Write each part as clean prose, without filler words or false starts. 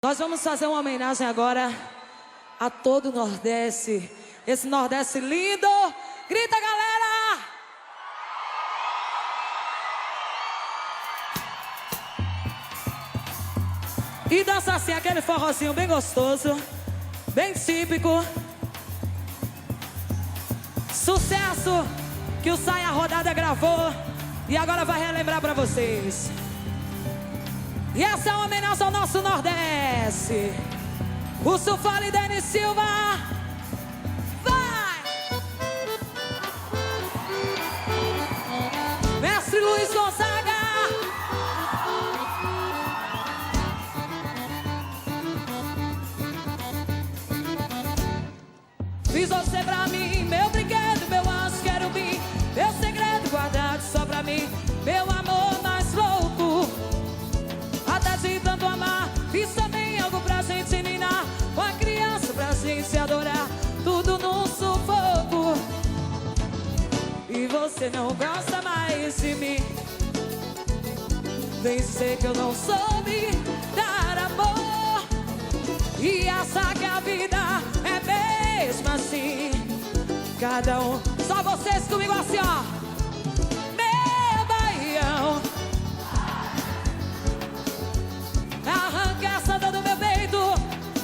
Nós vamos fazer uma homenagem agora a todo o Nordeste. Esse Nordeste lindo. Grita, galera! E dança assim, aquele forrozinho bem gostoso, bem típico. Sucesso que o Saia Rodada gravou e agora vai relembrar pra vocês. E essa é uma homenagem ao nosso Nordeste. O Sulfale e Denis Silva. Vai! Mestre Luiz Gonzaga. Fiz você pra mim, meu brinquedo, meu anjo querubim, meu segredo guardado só pra mim, meu amor mais louco. Até de tanto amar, fiz também algo pra gente ninar, uma criança pra gente adorar, tudo num sufoco. E você não gosta mais de mim, vem dizer que eu não soube dar amor, e acha que a vida é mesmo assim. Cada um, só vocês comigo assim, ó. Meu baião, arranca essa dor do meu peito.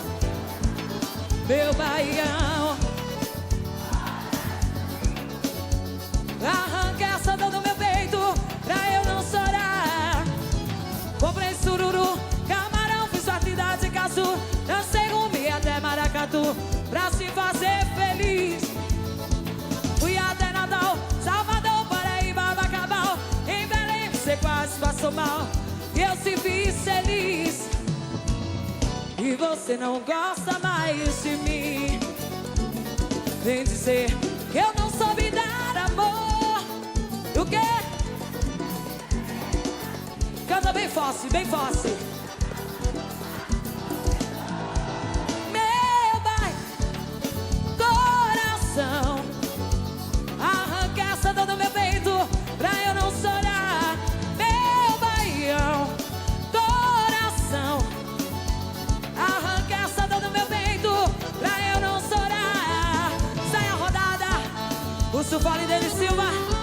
Meu baião, arranca essa dor do meu peito, pra eu não chorar. Comprei sururu, camarão, fiz partida de caçu, dancei rumo até Maracatu, pra se fazer feliz. Fui até Natal, Salvador, Paraíba, Bacabal, em Belém você quase passou mal, e eu se fiz feliz. E você não gosta mais de mim, vem dizer que eu não soube dar amor. O quê? Canta bem forte, bem forte. Meu pai, coração, arranca essa dor do meu peito, pra eu não chorar. Meu baião, coração, arranca essa dor do meu peito, pra eu não chorar. Sai a rodada, o Sulfale e Denis Silva.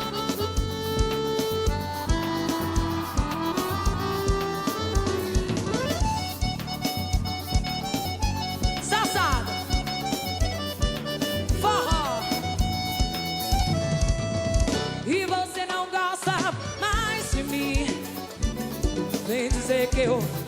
Sassado, forró. E você não gosta mais de mim, vem dizer que eu